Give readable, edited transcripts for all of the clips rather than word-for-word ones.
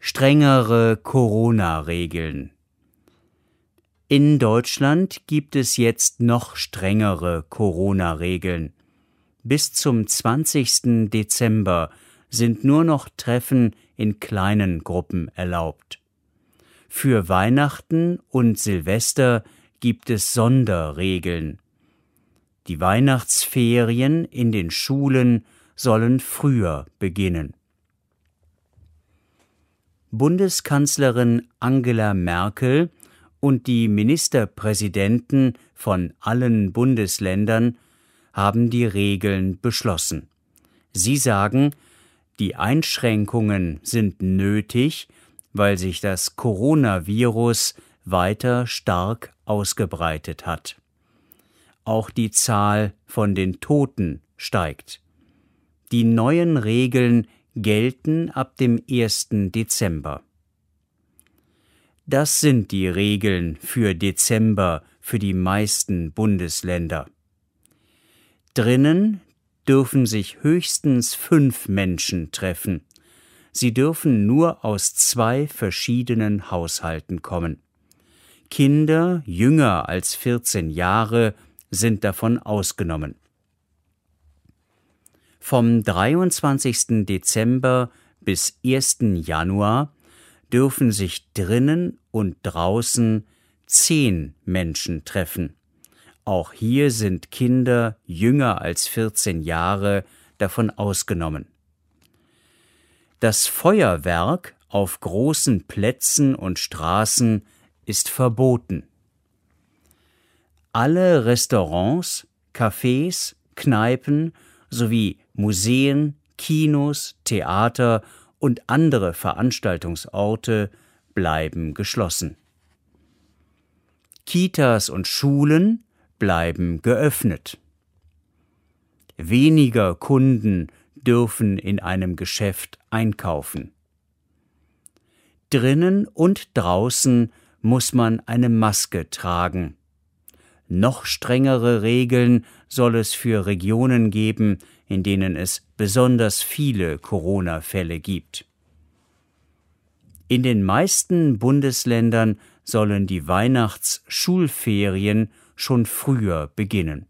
Strengere Corona-Regeln. In Deutschland gibt es jetzt noch strengere Corona-Regeln. Bis zum 20. Dezember sind nur noch Treffen in kleinen Gruppen erlaubt. Für Weihnachten und Silvester gibt es Sonderregeln. Die Weihnachtsferien in den Schulen sollen früher beginnen. Bundeskanzlerin Angela Merkel und die Ministerpräsidenten von allen Bundesländern haben die Regeln beschlossen. Sie sagen, die Einschränkungen sind nötig, weil sich das Coronavirus weiter stark ausgebreitet hat. Auch die Zahl von den Toten steigt. Die neuen Regeln gelten ab dem 1. Dezember. Das sind die Regeln für Dezember für die meisten Bundesländer. Drinnen dürfen sich höchstens 5 Menschen treffen. Sie dürfen nur aus 2 verschiedenen Haushalten kommen. Kinder jünger als 14 Jahre sind davon ausgenommen. Vom 23. Dezember bis 1. Januar dürfen sich drinnen und draußen 10 Menschen treffen. Auch hier sind Kinder jünger als 14 Jahre davon ausgenommen. Das Feuerwerk auf großen Plätzen und Straßen ist verboten. Alle Restaurants, Cafés, Kneipen sowie Museen, Kinos, Theater und andere Veranstaltungsorte bleiben geschlossen. Kitas und Schulen bleiben geöffnet. Weniger Kunden dürfen in einem Geschäft einkaufen. Drinnen und draußen muss man eine Maske tragen. Noch strengere Regeln soll es für Regionen geben, in denen es besonders viele Corona-Fälle gibt. In den meisten Bundesländern sollen die Weihnachtsschulferien schon früher beginnen.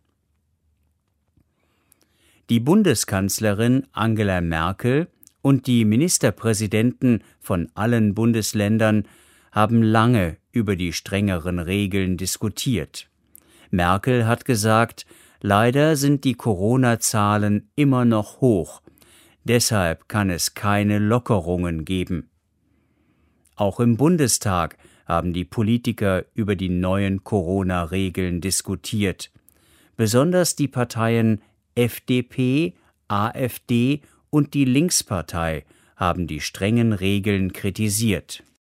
Die Bundeskanzlerin Angela Merkel und die Ministerpräsidenten von allen Bundesländern haben lange über die strengeren Regeln diskutiert. Merkel hat gesagt, leider sind die Corona-Zahlen immer noch hoch. Deshalb kann es keine Lockerungen geben. Auch im Bundestag haben die Politiker über die neuen Corona-Regeln diskutiert. Besonders die Parteien FDP, AfD und die Linkspartei haben die strengen Regeln kritisiert.